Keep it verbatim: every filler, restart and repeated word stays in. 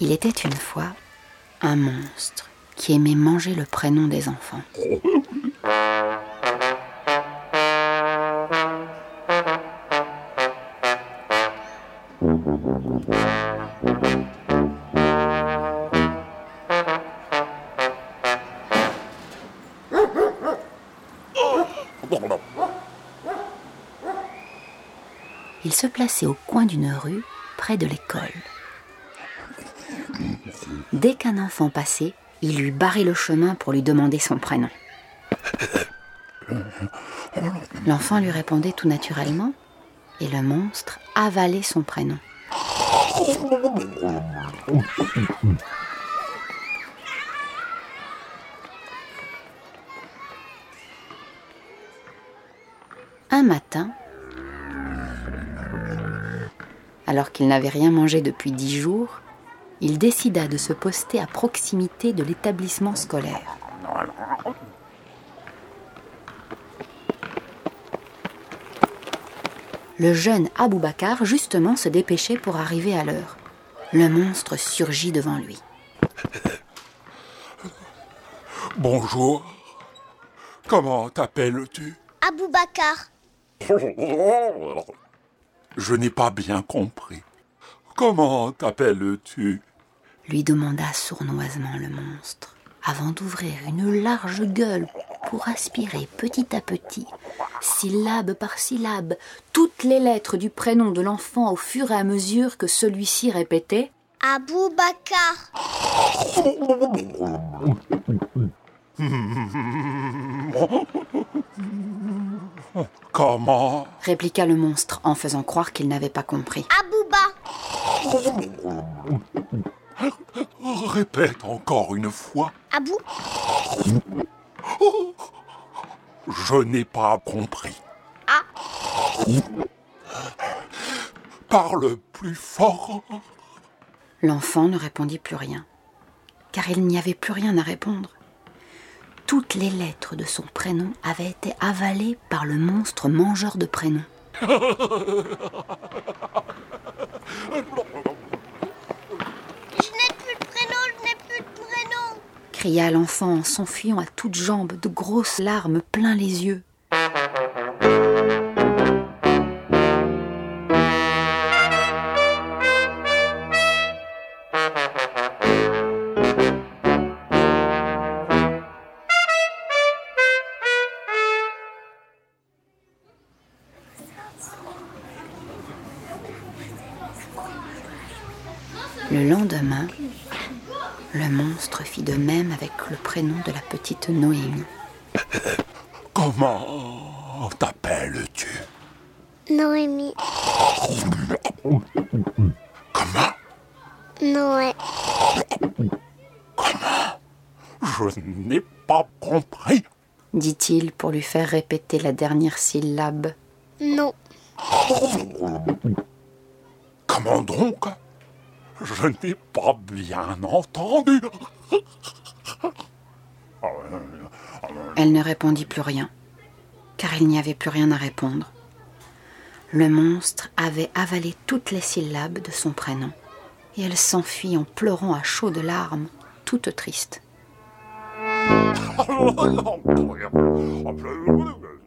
Il était une fois un monstre qui aimait manger le prénom des enfants. Il se plaçait au coin d'une rue, près de l'école. Dès qu'un enfant passait, il lui barrait le chemin pour lui demander son prénom. L'enfant lui répondait tout naturellement, et le monstre avalait son prénom. Un matin, alors qu'il n'avait rien mangé depuis dix jours, il décida de se poster à proximité de l'établissement scolaire. Le jeune Aboubacar, justement, se dépêchait pour arriver à l'heure. Le monstre surgit devant lui. Bonjour. Comment t'appelles-tu ? Aboubacar. Je n'ai pas bien compris. Comment t'appelles-tu ? Lui demanda sournoisement le monstre, avant d'ouvrir une large gueule pour aspirer petit à petit, syllabe par syllabe, toutes les lettres du prénom de l'enfant au fur et à mesure que celui-ci répétait « Aboubacar ». Comment ? répliqua le monstre en faisant croire qu'il n'avait pas compris. Abouba. Répète encore une fois. Abou. Je n'ai pas compris. Ah. Parle plus fort. L'enfant ne répondit plus rien, car il n'y avait plus rien à répondre. Toutes les lettres de son prénom avaient été avalées par le monstre mangeur de prénoms. Je n'ai plus de prénom, je n'ai plus de prénom. Cria l'enfant en s'enfuyant à toutes jambes, de grosses larmes plein les yeux. Le lendemain, le monstre fit de même avec le prénom de la petite Noémie. Comment t'appelles-tu ? Noémie. Comment ? Noé. Comment ? Je n'ai pas compris. Dit-il pour lui faire répéter la dernière syllabe. Non. Comment donc ? Je n'ai pas bien entendu. Elle ne répondit plus rien, car il n'y avait plus rien à répondre. Le monstre avait avalé toutes les syllabes de son prénom, et elle s'enfuit en pleurant à chaudes larmes, toute triste.